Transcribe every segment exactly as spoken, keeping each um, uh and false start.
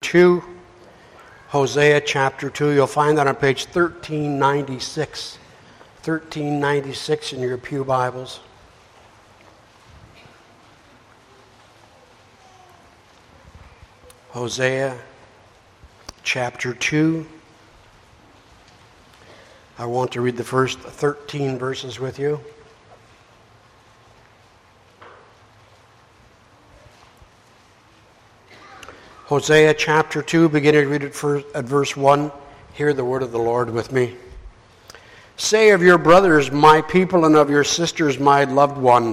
two. Hosea chapter two. You'll find that on page thirteen ninety-six. thirteen ninety-six in your pew Bibles. Hosea chapter two. I want to read the first thirteen verses with you. Hosea chapter two, beginning to read it first at verse one. Hear the word of the Lord with me. Say of your brothers, my people, and of your sisters, my loved one,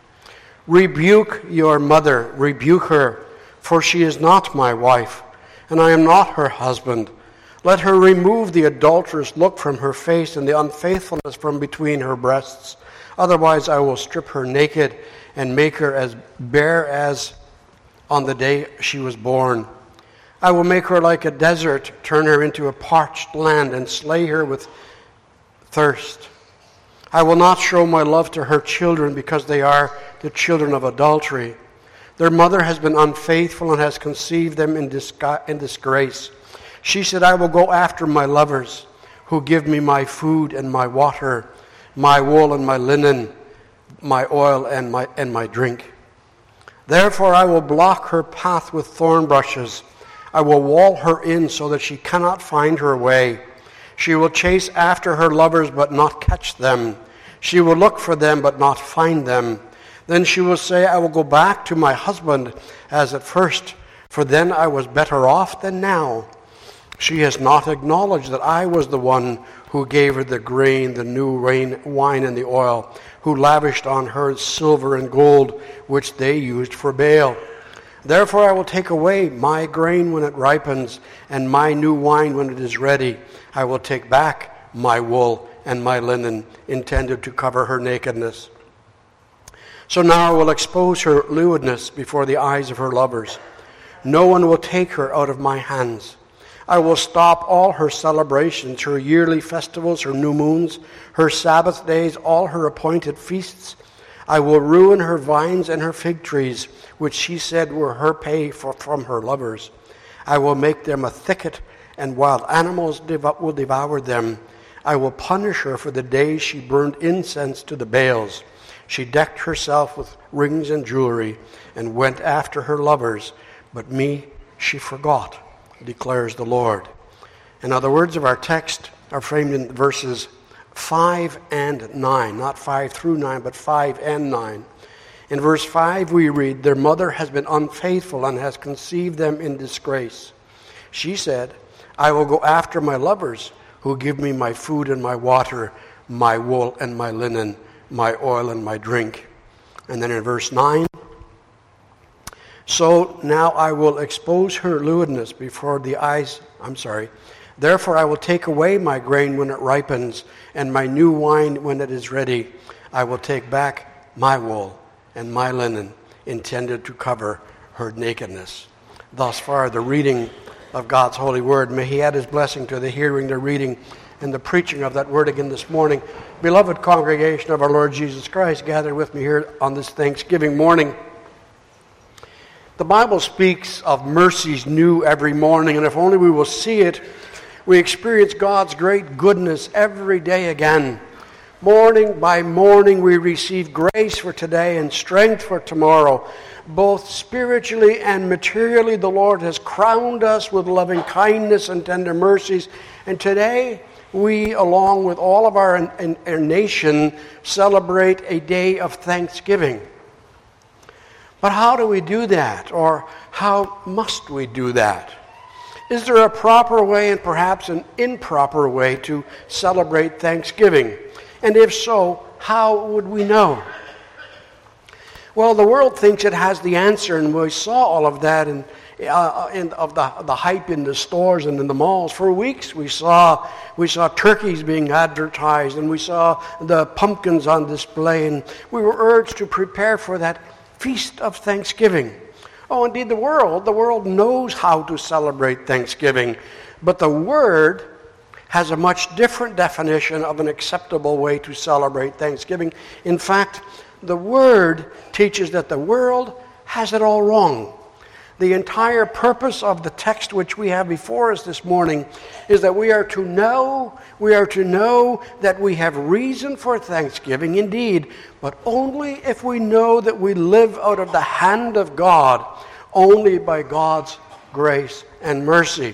rebuke your mother, rebuke her, for she is not my wife, and I am not her husband. Let her remove the adulterous look from her face and the unfaithfulness from between her breasts. Otherwise I will strip her naked and make her as bare as on the day she was born. I will make her like a desert, turn her into a parched land, and slay her with thirst. I will not show my love to her children, because they are the children of adultery. Their mother has been unfaithful and has conceived them in disgrace. She said, I will go after my lovers, who give me my food and my water, my wool and my linen, my oil and my and my drink. Therefore I will block her path with thorn bushes. I will wall her in so that she cannot find her way. She will chase after her lovers but not catch them. She will look for them but not find them. Then she will say, I will go back to my husband as at first, for then I was better off than now. She has not acknowledged that I was the one who gave her the grain, the new rain, wine, and the oil, who lavished on her silver and gold, which they used for Baal. Therefore I will take away my grain when it ripens, and my new wine when it is ready. I will take back my wool and my linen, intended to cover her nakedness. So now I will expose her lewdness before the eyes of her lovers. No one will take her out of my hands. I will stop all her celebrations, her yearly festivals, her new moons, her Sabbath days, all her appointed feasts. I will ruin her vines and her fig trees, which she said were her pay for, from her lovers. I will make them a thicket, and wild animals dev- will devour them. I will punish her for the days she burned incense to the Baals. She decked herself with rings and jewelry and went after her lovers, but me she forgot, declares the Lord. And now the words of our text are framed in verses five and nine, not five through nine, but five and nine. In verse five we read, their mother has been unfaithful and has conceived them in disgrace. She said, I will go after my lovers, who give me my food and my water, my wool and my linen, my oil and my drink. And then in verse nine, so now I will expose her lewdness before the eyes, I'm sorry, therefore I will take away my grain when it ripens, and my new wine when it is ready. I will take back my wool and my linen, intended to cover her nakedness. Thus far the reading of God's holy word. May he add his blessing to the hearing, the reading, and the preaching of that word again this morning. Beloved congregation of our Lord Jesus Christ, gathered with me here on this Thanksgiving morning. The Bible speaks of mercies new every morning, and if only we will see it, we experience God's great goodness every day again. Morning by morning we receive grace for today and strength for tomorrow. Both spiritually and materially, the Lord has crowned us with loving kindness and tender mercies, and today we, along with all of our, our nation, celebrate a day of thanksgiving. But how do we do that? Or how must we do that? Is there a proper way and perhaps an improper way to celebrate Thanksgiving? And if so, how would we know? Well, the world thinks it has the answer, and we saw all of that in, uh, in of the the hype in the stores and in the malls. For weeks we saw we saw turkeys being advertised, and we saw the pumpkins on display, and we were urged to prepare for that feast of Thanksgiving. Oh, indeed, the world, the world knows how to celebrate Thanksgiving, but the Word has a much different definition of an acceptable way to celebrate Thanksgiving. In fact, the Word teaches that the world has it all wrong. The entire purpose of the text which we have before us this morning is that we are to know, we are to know that we have reason for thanksgiving indeed, but only if we know that we live out of the hand of God, only by God's grace and mercy.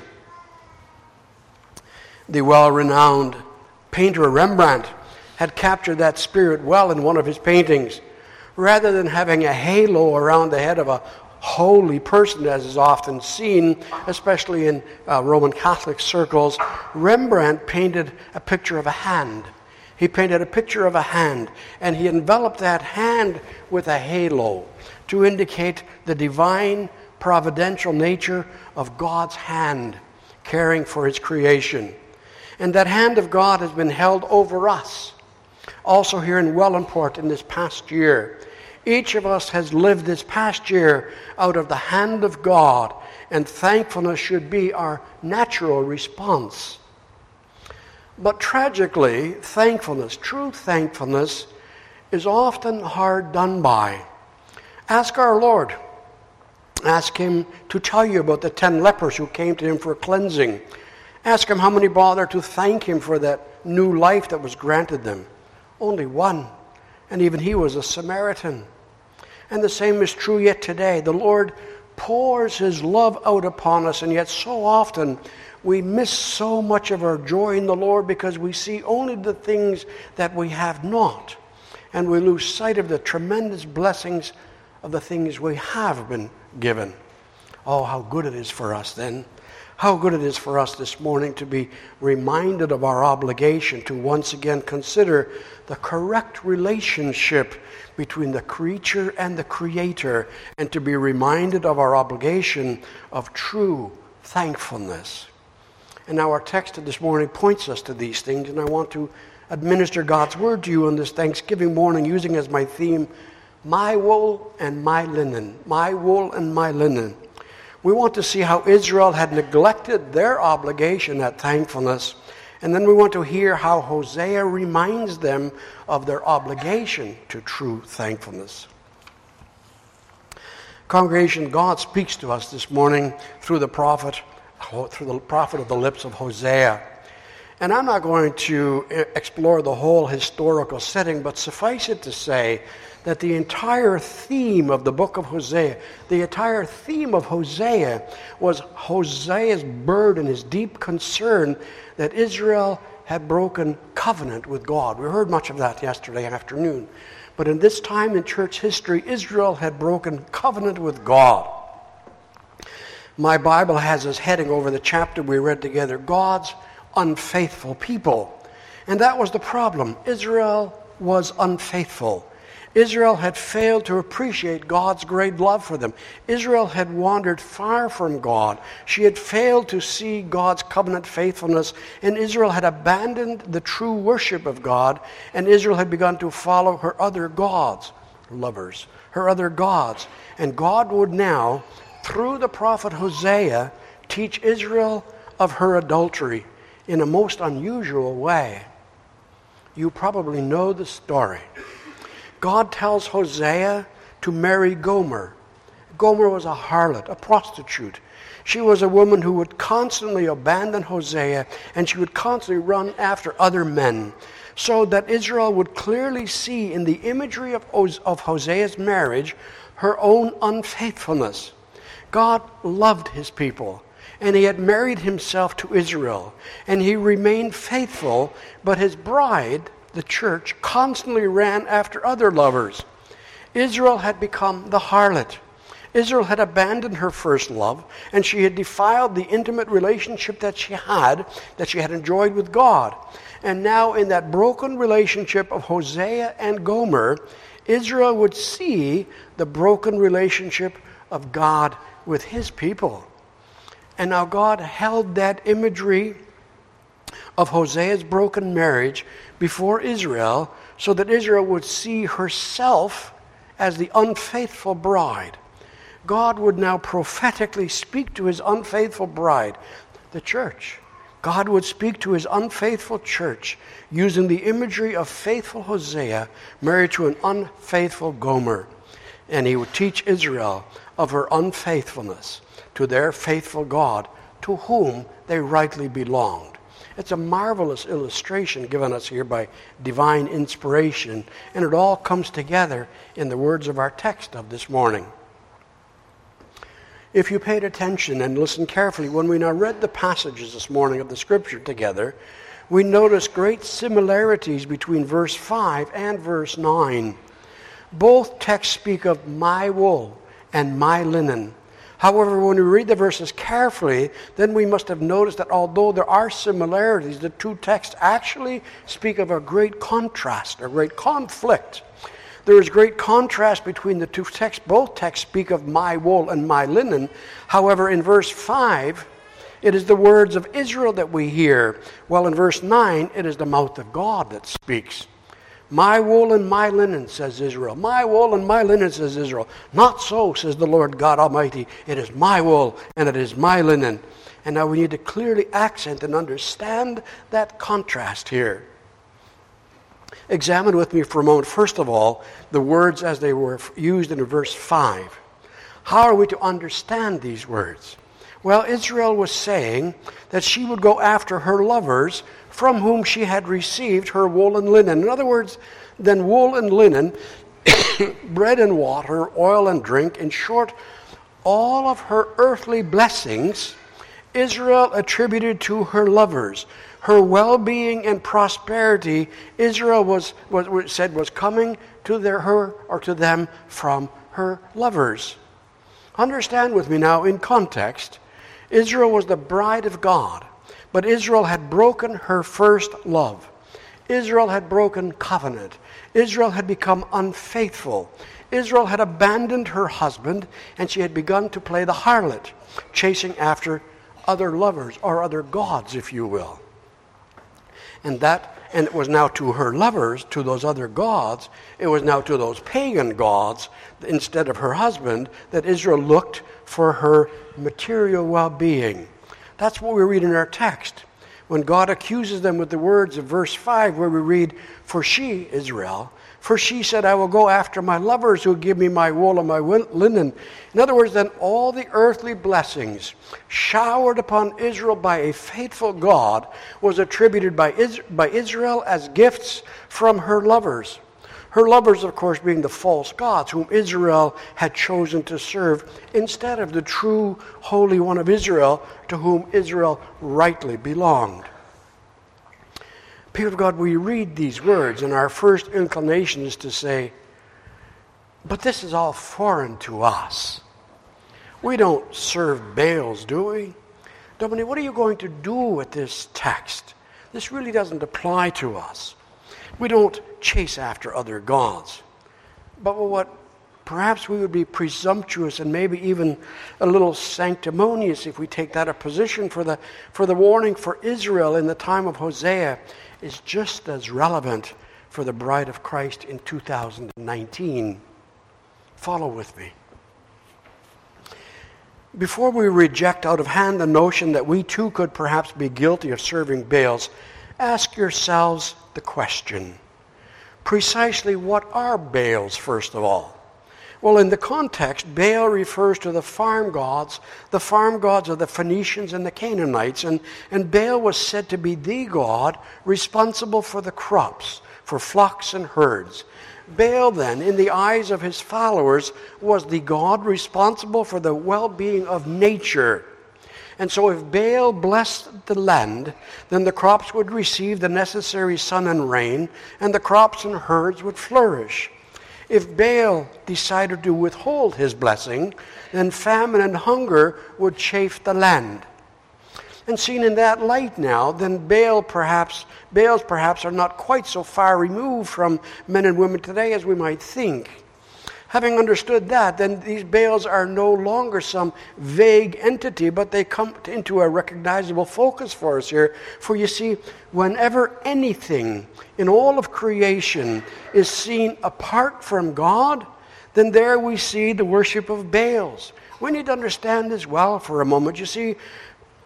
The well-renowned painter Rembrandt had captured that spirit well in one of his paintings. Rather than having a halo around the head of a holy person, as is often seen, especially in uh, Roman Catholic circles, Rembrandt painted a picture of a hand. He painted a picture of a hand, and he enveloped that hand with a halo to indicate the divine, providential nature of God's hand caring for his creation. And that hand of God has been held over us. Also here in Wellandport in this past year, each of us has lived this past year out of the hand of God, and thankfulness should be our natural response. But tragically, thankfulness, true thankfulness, is often hard done by. Ask our Lord. Ask him to tell you about the ten lepers who came to him for cleansing. Ask him how many bothered to thank him for that new life that was granted them. Only one, and even he was a Samaritan. And the same is true yet today. The Lord pours his love out upon us, and yet so often we miss so much of our joy in the Lord because we see only the things that we have not, and we lose sight of the tremendous blessings of the things we have been given. Oh, how good it is for us then. How good it is for us this morning to be reminded of our obligation to once again consider the correct relationship between the creature and the Creator, and to be reminded of our obligation of true thankfulness. And now our text this morning points us to these things, and I want to administer God's word to you on this Thanksgiving morning using as my theme, my wool and my linen. My wool and my linen. We want to see how Israel had neglected their obligation at thankfulness, and then we want to hear how Hosea reminds them of their obligation to true thankfulness. Congregation, God speaks to us this morning through the prophet, through the prophet of the lips of Hosea. And I'm not going to explore the whole historical setting, but suffice it to say that the entire theme of the book of Hosea, the entire theme of Hosea was Hosea's burden, his deep concern that Israel had broken covenant with God. We heard much of that yesterday afternoon. But in this time in church history, Israel had broken covenant with God. My Bible has this heading over the chapter we read together, God's unfaithful people. And that was the problem. Israel was unfaithful. Israel had failed to appreciate God's great love for them. Israel had wandered far from God. She had failed to see God's covenant faithfulness, and Israel had abandoned the true worship of God, and Israel had begun to follow her other gods, lovers, her other gods. And God would now, through the prophet Hosea, teach Israel of her adultery in a most unusual way. You probably know the story. God tells Hosea to marry Gomer. Gomer was a harlot, a prostitute. She was a woman who would constantly abandon Hosea, and she would constantly run after other men, so that Israel would clearly see in the imagery of, of Hosea's marriage her own unfaithfulness. God loved his people, and he had married himself to Israel, and he remained faithful, but his bride, the church, constantly ran after other lovers. Israel had become the harlot. Israel had abandoned her first love, and she had defiled the intimate relationship that she had, that she had enjoyed with God. And now in that broken relationship of Hosea and Gomer, Israel would see the broken relationship of God with his people. And now God held that imagery of Hosea's broken marriage before Israel, so that Israel would see herself as the unfaithful bride. God would now prophetically speak to his unfaithful bride, the church. God would speak to his unfaithful church using the imagery of faithful Hosea married to an unfaithful Gomer. And he would teach Israel of her unfaithfulness to their faithful God, to whom they rightly belonged. It's a marvelous illustration given us here by divine inspiration, and it all comes together in the words of our text of this morning. If you paid attention and listened carefully, when we now read the passages this morning of the Scripture together, we notice great similarities between verse five and verse nine. Both texts speak of my wool and my linen. However, when we read the verses carefully, then we must have noticed that although there are similarities, the two texts actually speak of a great contrast, a great conflict. There is great contrast between the two texts. Both texts speak of my wool and my linen. However, in verse five, it is the words of Israel that we hear, while in verse nine, it is the mouth of God that speaks. My wool and my linen, says Israel. My wool and my linen, says Israel. Not so, says the Lord God Almighty. It is my wool and it is my linen. And now we need to clearly accent and understand that contrast here. Examine with me for a moment, first of all, the words as they were used in verse five. How are we to understand these words? Well, Israel was saying that she would go after her lovers from whom she had received her wool and linen. In other words, then wool and linen, bread and water, oil and drink, in short, all of her earthly blessings, Israel attributed to her lovers. Her well-being and prosperity, Israel was, was said was coming to their, her or to them from her lovers. Understand with me now, in context, Israel was the bride of God, but Israel had broken her first love. Israel had broken covenant. Israel had become unfaithful. Israel had abandoned her husband, and she had begun to play the harlot, chasing after other lovers, or other gods, if you will. And that, and it was now to her lovers, to those other gods, it was now to those pagan gods, instead of her husband, that Israel looked for her material well-being. That's what we read in our text. When God accuses them with the words of verse five, where we read, for she, Israel, for she said, I will go after my lovers who give me my wool and my linen. In other words, then all the earthly blessings showered upon Israel by a faithful God was attributed by Israel as gifts from her lovers. Her lovers, of course, being the false gods whom Israel had chosen to serve instead of the true Holy One of Israel, to whom Israel rightly belonged. People of God, we read these words, and our first inclination is to say, but this is all foreign to us. We don't serve Baals, do we? Dominic, what are you going to do with this text? This really doesn't apply to us. We don't chase after other gods. But what perhaps we would be presumptuous and maybe even a little sanctimonious if we take that a position for the for the warning for Israel in the time of Hosea is just as relevant for the bride of Christ in two thousand nineteen. Follow with me. Before we reject out of hand the notion that we too could perhaps be guilty of serving Baals, ask yourselves the question, precisely what are Baals, first of all? Well, in the context, Baal refers to the farm gods, the farm gods of the Phoenicians and the Canaanites, and, and Baal was said to be the god responsible for the crops, for flocks and herds. Baal then, in the eyes of his followers, was the god responsible for the well-being of nature. And so if Baal blessed the land, then the crops would receive the necessary sun and rain, and the crops and herds would flourish. If Baal decided to withhold his blessing, then famine and hunger would chafe the land. And seen in that light now, then Baal perhaps, Baals perhaps are not quite so far removed from men and women today as we might think. Having understood that, then these Baals are no longer some vague entity, but they come into a recognizable focus for us here. For you see, whenever anything in all of creation is seen apart from God, then there we see the worship of Baals. We need to understand this well for a moment. You see,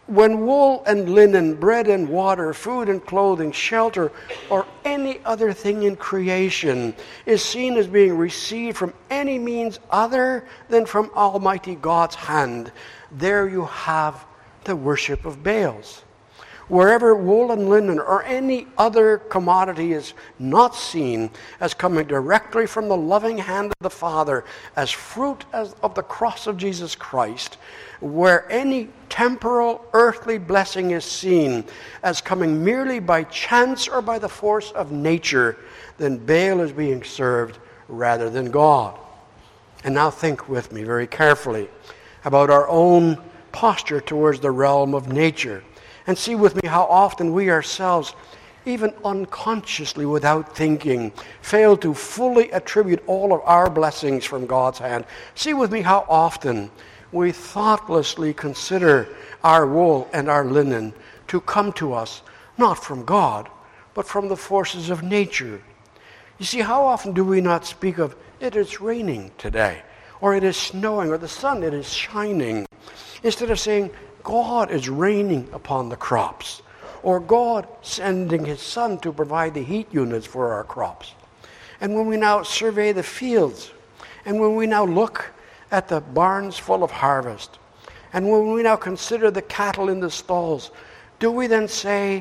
When wool and linen, bread and water, food and clothing, shelter, or any other thing in creation is seen as being received from any means other than from Almighty God's hand, there you have the worship of Baals. Wherever wool and linen or any other commodity is not seen as coming directly from the loving hand of the Father, as fruit as of the cross of Jesus Christ, where any temporal earthly blessing is seen as coming merely by chance or by the force of nature, then Baal is being served rather than God. And now think with me very carefully about our own posture towards the realm of nature. And see with me how often we ourselves, even unconsciously without thinking, fail to fully attribute all of our blessings from God's hand. See with me how often we thoughtlessly consider our wool and our linen to come to us, not from God, but from the forces of nature. You see, how often do we not speak of, it is raining today, or it is snowing, or the sun, it is shining, instead of saying, God is raining upon the crops, or God sending his son to provide the heat units for our crops. And when we now survey the fields, and when we now look at the barns full of harvest, and when we now consider the cattle in the stalls, do we then say,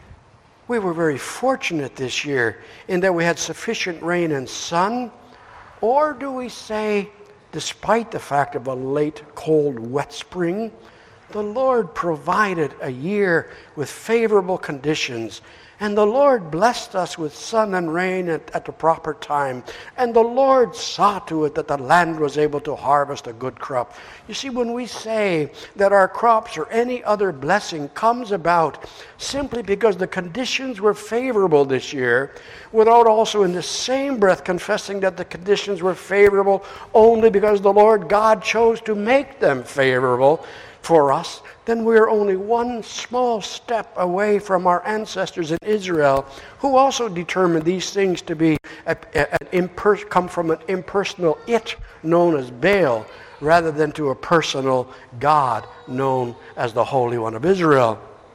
we were very fortunate this year in that we had sufficient rain and sun? Or do we say, despite the fact of a late, cold, wet spring, the Lord provided a year with favorable conditions, and the Lord blessed us with sun and rain at, at the proper time, and the Lord saw to it that the land was able to harvest a good crop. You see, when we say that our crops or any other blessing comes about simply because the conditions were favorable this year, without also in the same breath confessing that the conditions were favorable only because the Lord God chose to make them favorable for us, then we're only one small step away from our ancestors in Israel, who also determined these things to be a, a, an imper- come from an impersonal it known as Baal, rather than to a personal God known as the Holy One of Israel.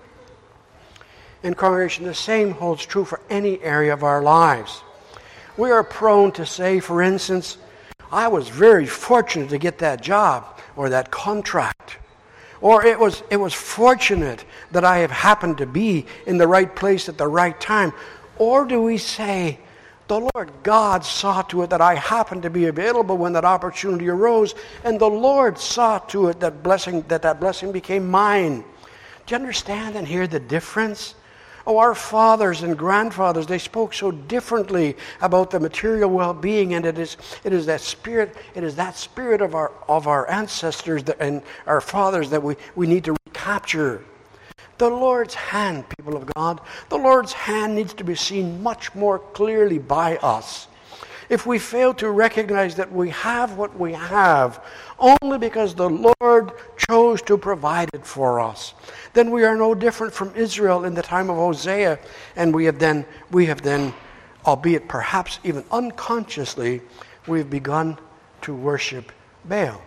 In congregation, the same holds true for any area of our lives. We are prone to say, for instance, I was very fortunate to get that job or that contract. Or it was it was fortunate that I have happened to be in the right place at the right time. Or do we say, the Lord God saw to it that I happened to be available when that opportunity arose, and the Lord saw to it that blessing that that blessing became mine. Do you understand and hear the difference? Oh, our fathers and grandfathers, they spoke so differently about the material well-being, and it is it is that spirit, it is that spirit of our of our ancestors that, and our fathers that we, we need to recapture. The Lord's hand, people of God, the Lord's hand needs to be seen much more clearly by us. If we fail to recognize that we have what we have only because the Lord chose to provide it for us, then we are no different from Israel in the time of Hosea, and we have then, we have then, albeit perhaps even unconsciously, we've begun to worship Baal.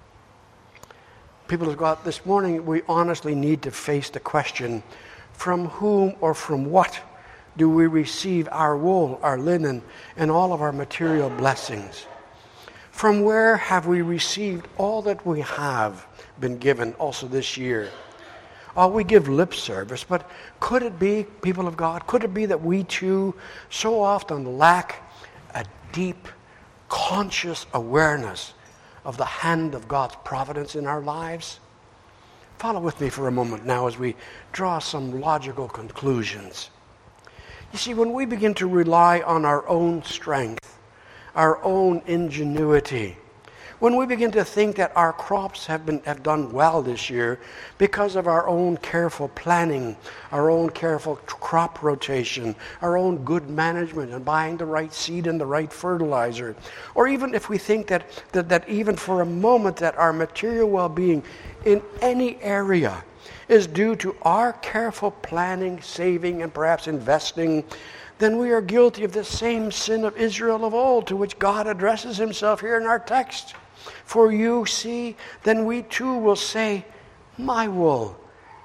People of God, this morning we honestly need to face the question, from whom or from what do we receive our wool, our linen, and all of our material blessings? From where have we received all that we have been given also this year? Oh, we give lip service, but could it be, people of God, could it be that we too so often lack a deep, conscious awareness of the hand of God's providence in our lives? Follow with me for a moment now as we draw some logical conclusions. You see, when we begin to rely on our own strength, our own ingenuity, when we begin to think that our crops have been have done well this year because of our own careful planning, our own careful crop rotation, our own good management and buying the right seed and the right fertilizer, or even if we think that that, that even for a moment that our material well-being in any area is due to our careful planning, saving, and perhaps investing, then we are guilty of the same sin of Israel of old, to which God addresses himself here in our text. For you see, then we too will say, my wool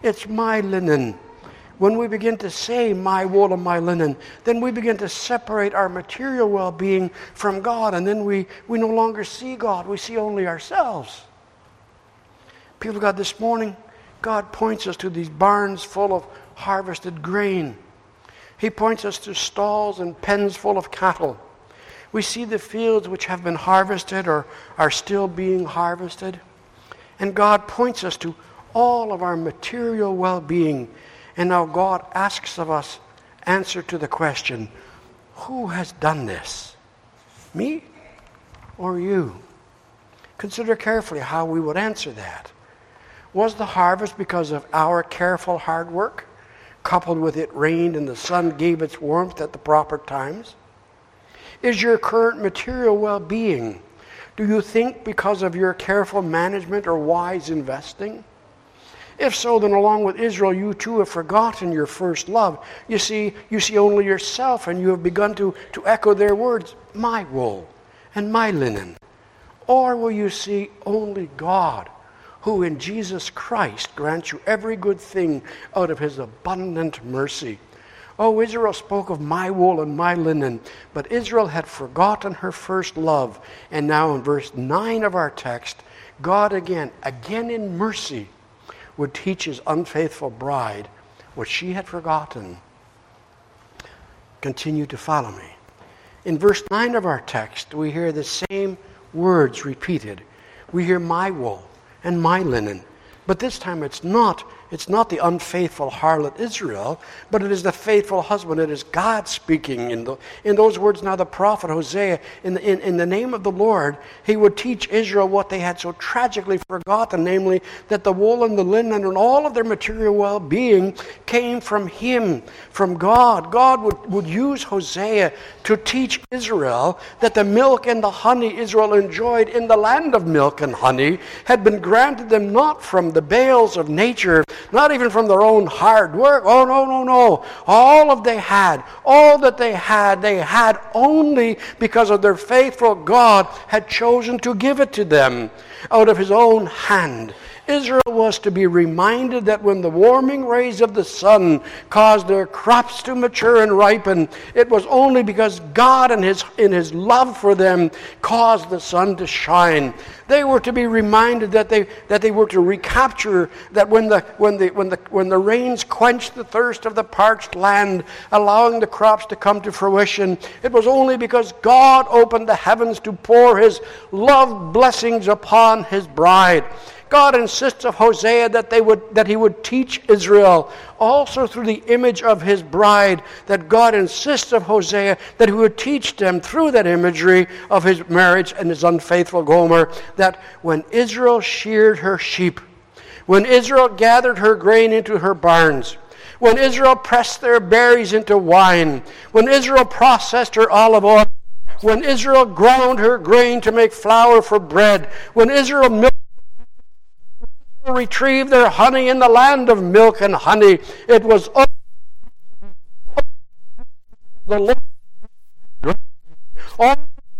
It's my linen. When we begin to say my wool and my linen, then we begin to separate our material well-being from God, and then we, we no longer see God. We see only ourselves. People of God, this morning, God points us to these barns full of harvested grain. He points us to stalls and pens full of cattle. We see the fields which have been harvested or are still being harvested. And God points us to all of our material well-being. And now God asks of us answer to the question, who has done this? Me or you? Consider carefully how we would answer that. Was the harvest because of our careful hard work, coupled with it rained and the sun gave its warmth at the proper times? Is your current material well-being, do you think, because of your careful management or wise investing? If so, then along with Israel, you too have forgotten your first love. You see, you see only yourself, and you have begun to, to echo their words, my wool and my linen. Or will you see only God, who in Jesus Christ grants you every good thing out of his abundant mercy? Oh, Israel spoke of my wool and my linen, but Israel had forgotten her first love. And now in verse nine of our text, God again, again in mercy, would teach his unfaithful bride what she had forgotten. Continue to follow me. In verse nine of our text, we hear the same words repeated. We hear my wool and my linen. But this time it's not, it's not the unfaithful harlot Israel, but it is the faithful husband. It is God speaking. In, the, in those words now the prophet Hosea, in the, in, in the name of the Lord, he would teach Israel what they had so tragically forgotten, namely that the wool and the linen and all of their material well-being came from him, from God. God would, would use Hosea to teach Israel that the milk and the honey Israel enjoyed in the land of milk and honey had been granted them not from the bales of nature, not even from their own hard work. Oh, no, no, no. All of they had, all that they had, they had only because of their faithful God had chosen to give it to them out of his own hand. Israel was to be reminded that when the warming rays of the sun caused their crops to mature and ripen, it was only because God in his, in his love for them caused the sun to shine. They were to be reminded that they that they were to recapture that when the when the when the when the rains quenched the thirst of the parched land, allowing the crops to come to fruition, it was only because God opened the heavens to pour his love blessings upon his bride. God insists of Hosea that they would that he would teach Israel also through the image of his bride, that God insists of Hosea that he would teach them through that imagery of his marriage and his unfaithful Gomer, that when Israel sheared her sheep, when Israel gathered her grain into her barns, when Israel pressed their berries into wine, when Israel processed her olive oil, when Israel ground her grain to make flour for bread, when Israel milked retrieve their honey in the land of milk and honey, it was the Lord. All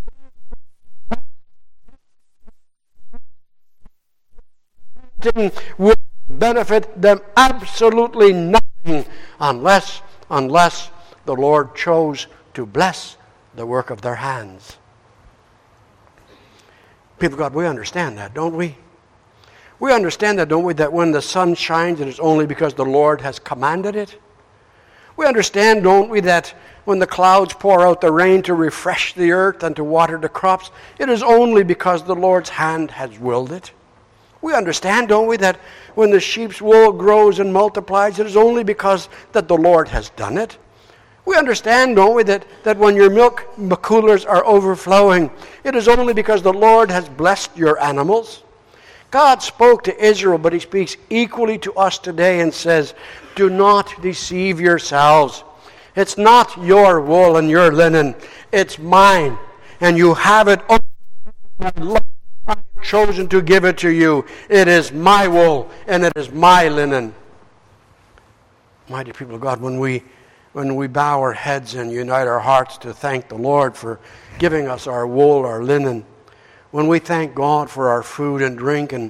would benefit them absolutely nothing unless unless the Lord chose to bless the work of their hands. People of God, we understand that, don't we? We understand that, don't we, that when the sun shines, it is only because the Lord has commanded it. We understand, don't we, that when the clouds pour out the rain to refresh the earth and to water the crops, it is only because the Lord's hand has willed it. We understand, don't we, that when the sheep's wool grows and multiplies, it is only because that the Lord has done it. We understand, don't we, that, that when your milk coolers are overflowing, it is only because the Lord has blessed your animals. God spoke to Israel, but he speaks equally to us today and says, do not deceive yourselves. It's not your wool and your linen. It's mine. And you have it only. I've chosen to give it to you. It is my wool and it is my linen. Mighty people of God, when we when we bow our heads and unite our hearts to thank the Lord for giving us our wool, our linen, when we thank God for our food and drink and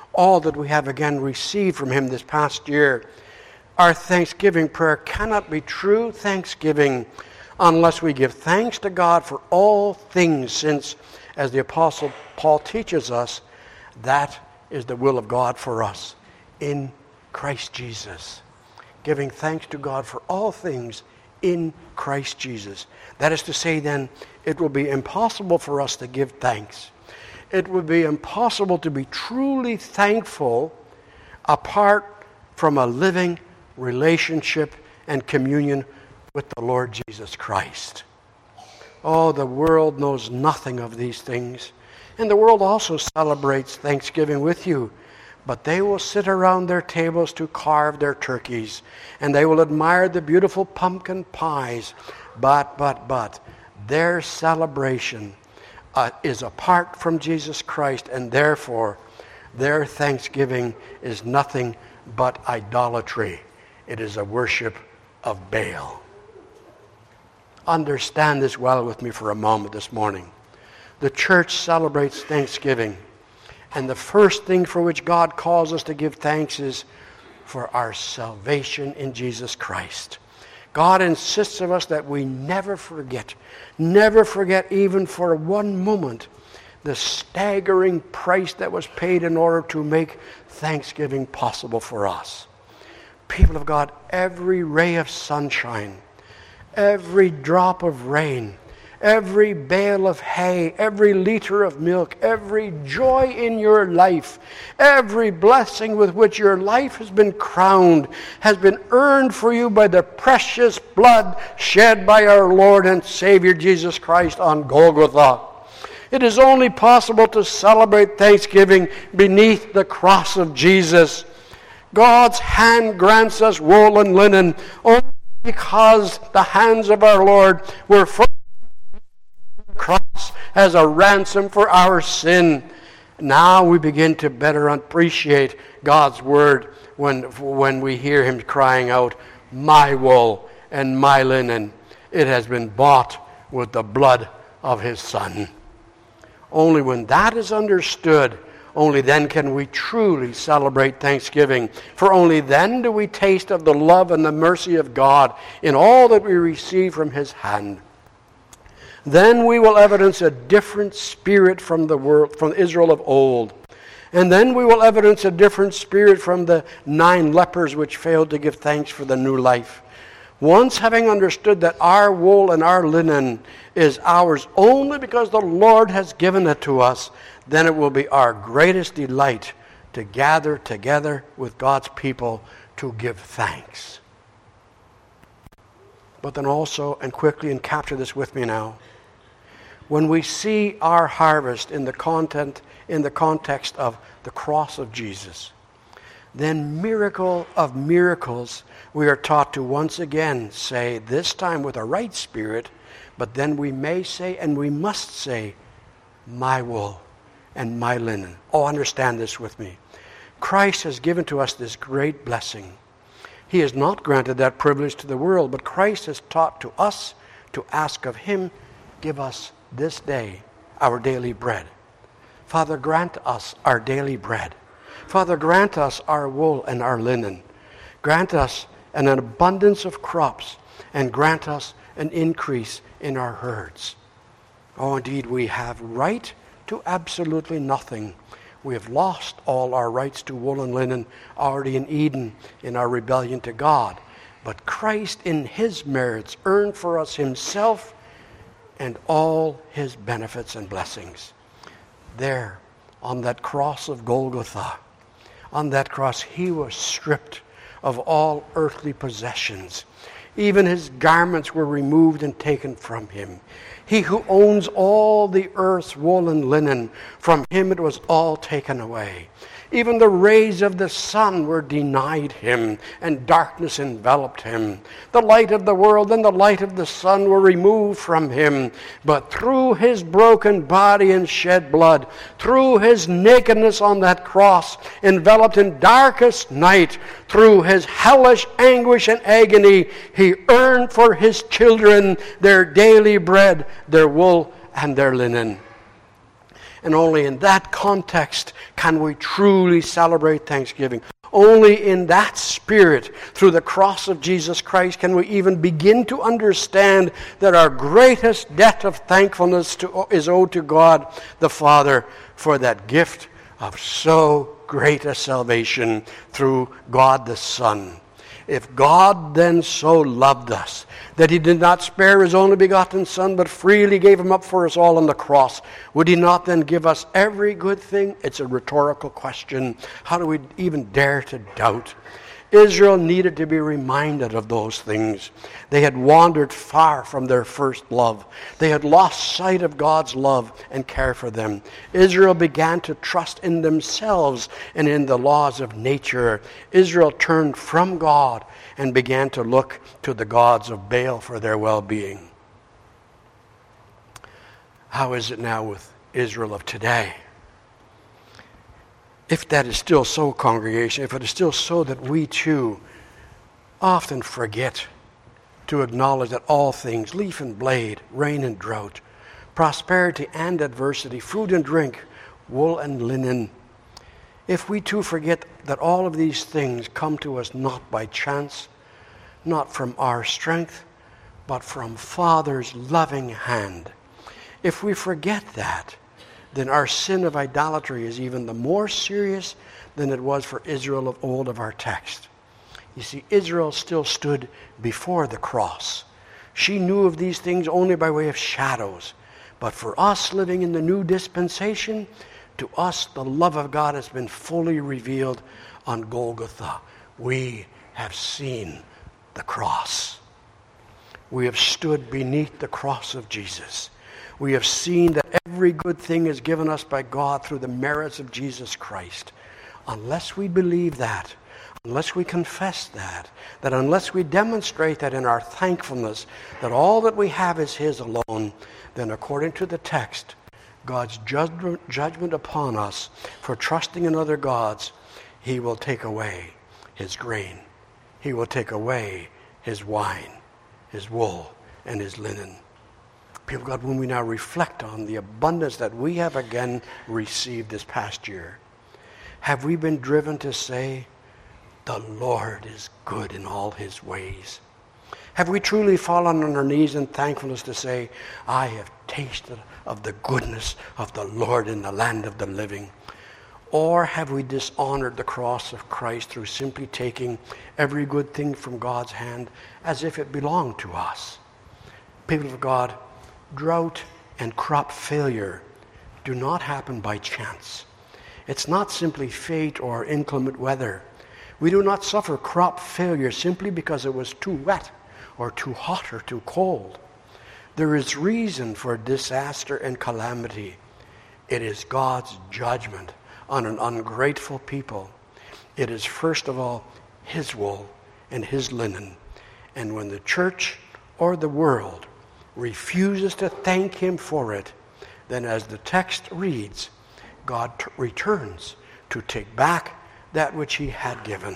all that we have again received from him this past year. Our thanksgiving prayer cannot be true thanksgiving unless we give thanks to God for all things, since, as the Apostle Paul teaches us, that is the will of God for us in Christ Jesus. Giving thanks to God for all things in Christ Jesus. That is to say, then, it will be impossible for us to give thanks. It would be impossible to be truly thankful apart from a living relationship and communion with the Lord Jesus Christ. Oh, the world knows nothing of these things. And the world also celebrates Thanksgiving with you. But they will sit around their tables to carve their turkeys. And they will admire the beautiful pumpkin pies. But, but, but, their celebration uh, is apart from Jesus Christ. And therefore, their Thanksgiving is nothing but idolatry. It is a worship of Baal. Understand this well with me for a moment this morning. The church celebrates Thanksgiving. And the first thing for which God calls us to give thanks is for our salvation in Jesus Christ. God insists of us that we never forget, never forget even for one moment, the staggering price that was paid in order to make Thanksgiving possible for us. People of God, every ray of sunshine, every drop of rain, every bale of hay, every liter of milk, every joy in your life, every blessing with which your life has been crowned, has been earned for you by the precious blood shed by our Lord and Savior Jesus Christ on Golgotha. It is only possible to celebrate Thanksgiving beneath the cross of Jesus. God's hand grants us wool and linen only because the hands of our Lord were full cross as a ransom for our sin. Now we begin to better appreciate God's word when, when we hear him crying out, "My wool and my linen, it has been bought with the blood of his Son." Only when that is understood, only then can we truly celebrate Thanksgiving. For only then do we taste of the love and the mercy of God in all that we receive from his hand. Then we will evidence a different spirit from the world, from Israel of old. And then we will evidence a different spirit from the nine lepers which failed to give thanks for the new life. Once having understood that our wool and our linen is ours only because the Lord has given it to us, then it will be our greatest delight to gather together with God's people to give thanks. But then also, and quickly, and capture this with me now, when we see our harvest in the content, in the context of the cross of Jesus, then miracle of miracles, we are taught to once again say, this time with a right spirit, but then we may say, and we must say, my wool and my linen. Oh, understand this with me. Christ has given to us this great blessing. He has not granted that privilege to the world, but Christ has taught to us to ask of him, give us this day our daily bread. Father, grant us our daily bread. Father, grant us our wool and our linen. Grant us an abundance of crops, and grant us an increase in our herds. Oh, indeed, we have right to absolutely nothing. We have lost all our rights to wool and linen already in Eden in our rebellion to God. But Christ, in his merits, earned for us himself and all his benefits and blessings. There, on that cross of Golgotha, on that cross, he was stripped of all earthly possessions. Even his garments were removed and taken from him. He who owns all the earth's wool and linen, from him it was all taken away. Even the rays of the sun were denied him, and darkness enveloped him. The light of the world and the light of the sun were removed from him. But through his broken body and shed blood, through his nakedness on that cross, enveloped in darkest night, through his hellish anguish and agony, he earned for his children their daily bread, their wool and their linen. And only in that context can we truly celebrate Thanksgiving. Only in that spirit, through the cross of Jesus Christ, can we even begin to understand that our greatest debt of thankfulness to, is owed to God the Father for that gift of so great a salvation through God the Son. If God then so loved us that he did not spare his only begotten Son, but freely gave him up for us all on the cross, would he not then give us every good thing? It's a rhetorical question. How do we even dare to doubt? Israel needed to be reminded of those things. They had wandered far from their first love. They had lost sight of God's love and care for them. Israel began to trust in themselves and in the laws of nature. Israel turned from God and began to look to the gods of Baal for their well-being. How is it now with Israel of today? If that is still so, congregation, if it is still so that we too often forget to acknowledge that all things, leaf and blade, rain and drought, prosperity and adversity, food and drink, wool and linen, if we too forget that all of these things come to us not by chance, not from our strength, but from Father's loving hand, if we forget that, then our sin of idolatry is even the more serious than it was for Israel of old of our text. You see, Israel still stood before the cross. She knew of these things only by way of shadows. But for us living in the new dispensation, to us the love of God has been fully revealed on Golgotha. We have seen the cross. We have stood beneath the cross of Jesus. We have seen that every good thing is given us by God through the merits of Jesus Christ. Unless we believe that, unless we confess that, that unless we demonstrate that in our thankfulness, that all that we have is his alone, then according to the text, God's judgment, judgment upon us for trusting in other gods, he will take away his grain. He will take away his wine, his wool, and his linen. People of God, when we now reflect on the abundance that we have again received this past year, have we been driven to say, the Lord is good in all his ways? Have we truly fallen on our knees in thankfulness to say, I have tasted of the goodness of the Lord in the land of the living? Or have we dishonored the cross of Christ through simply taking every good thing from God's hand as if it belonged to us? People of God, drought and crop failure do not happen by chance. It's not simply fate or inclement weather. We do not suffer crop failure simply because it was too wet or too hot or too cold. There is reason for disaster and calamity. It is God's judgment on an ungrateful people. It is first of all his wool and his linen. And when the church or the world refuses to thank him for it, then as the text reads, God t- returns to take back that which he had given.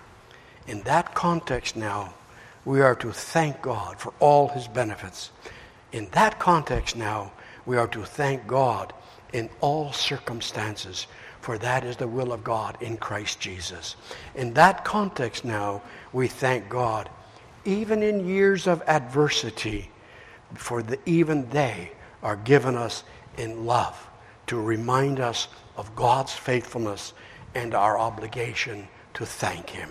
In that context now, we are to thank God for all his benefits. In that context now, we are to thank God in all circumstances, for that is the will of God in Christ Jesus. In that context now, we thank God even in years of adversity, for the, even they are given us in love to remind us of God's faithfulness and our obligation to thank him.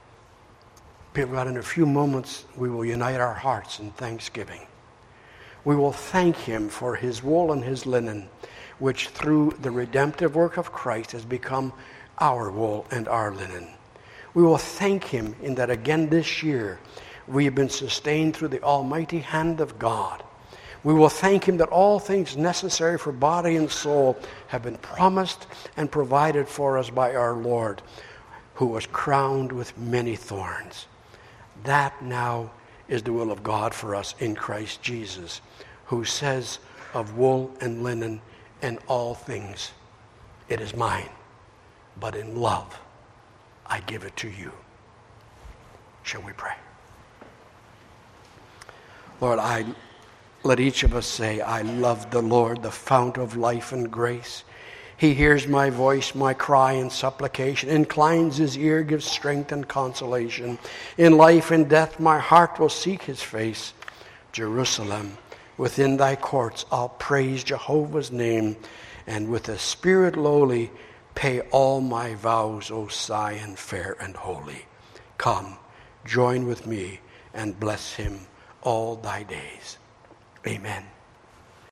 People, God, in a few moments we will unite our hearts in thanksgiving. We will thank him for his wool and his linen, which through the redemptive work of Christ has become our wool and our linen. We will thank him in that again this year we have been sustained through the almighty hand of God. We will thank him that all things necessary for body and soul have been promised and provided for us by our Lord, who was crowned with many thorns. That now is the will of God for us in Christ Jesus, who says of wool and linen and all things, it is mine, but in love I give it to you. Shall we pray? Lord, I Let each of us say, I love the Lord, the fount of life and grace. He hears my voice, my cry and supplication, inclines his ear, gives strength and consolation. In life and death my heart will seek his face. Jerusalem, within thy courts I'll praise Jehovah's name, and with a spirit lowly pay all my vows, O Zion fair and holy. Come, join with me and bless him all thy days. Amen.